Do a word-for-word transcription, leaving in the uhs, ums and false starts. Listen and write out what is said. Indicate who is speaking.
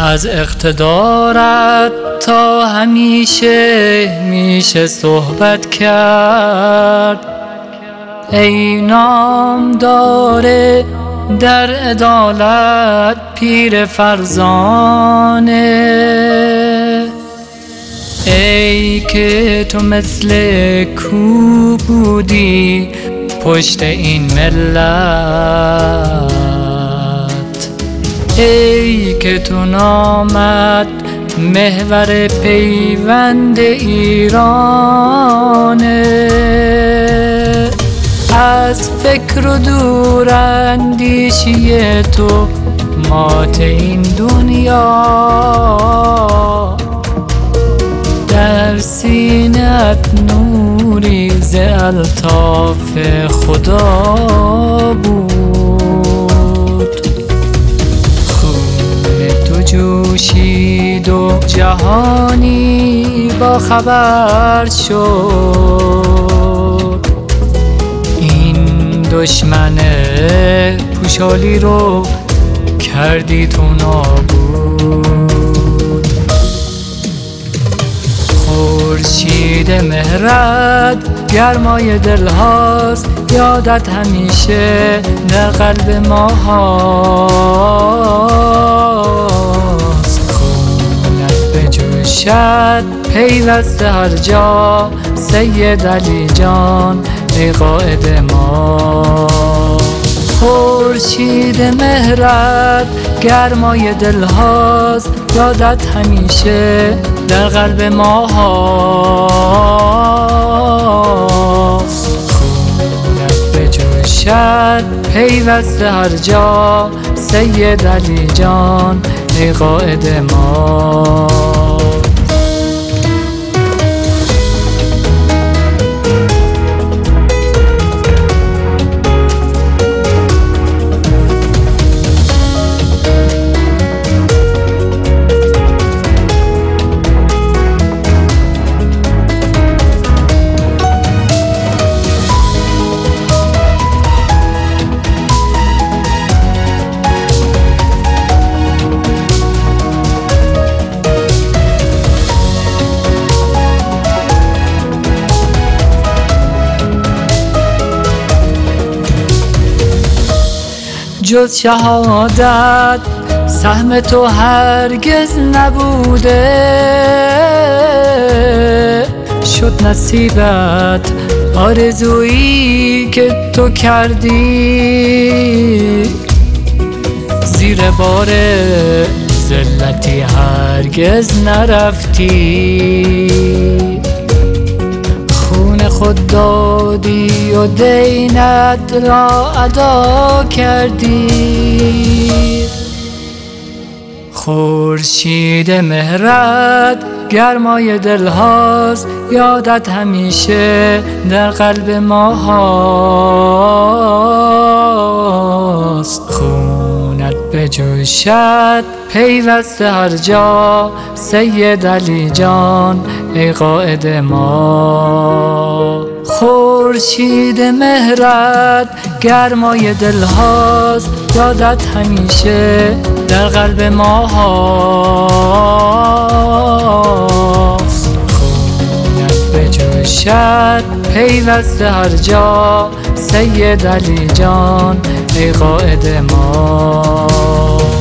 Speaker 1: از اقتدارت تا همیشه میشه صحبت کرد. ای نامدار در عدالت پیر فرزانه، ای که تو مثل کو بودی پشت این ملت، ای که تو نامت محور پیوند ایرانه. از فکر و دور اندیشی تو مات این دنیا، در سینه‌ات نوری ز الطاف خدا بود. خون تو جوشید و جهانی با خبر شد، این دشمن پوشالی رو کردی تو نابود. خورشید مهرت گرمای دل هاست، یادت همیشه در قلب ما هاست. خونت بجوشد پیوسته هر جا، سید علی جان ای قائد ما. خورشید مهرت گرمای دل هاست، یادت همیشه در قلب ما هاست. خونت بجوشد پیوسته هر جا، سید علی جان ای قائد ما. جز شهادت سهم تو هرگز نبوده، شد نصیبت آرزویی که تو کردی. زیر بار ذلتی هرگز نرفتی، خود دادی و دینت را ادا کردی. خورشید مهرت گرمای دل هاست، یادت همیشه در قلب ما هاست. خونت بجوشد پیوسته هر جا، سید علی جان ای قائد ما. خورشید مهرت گرمای دل هاست، یادت همیشه در قلب ما هاست. خونت بجوشد پیوسته هر جا، سید علی جان ای قائد ما.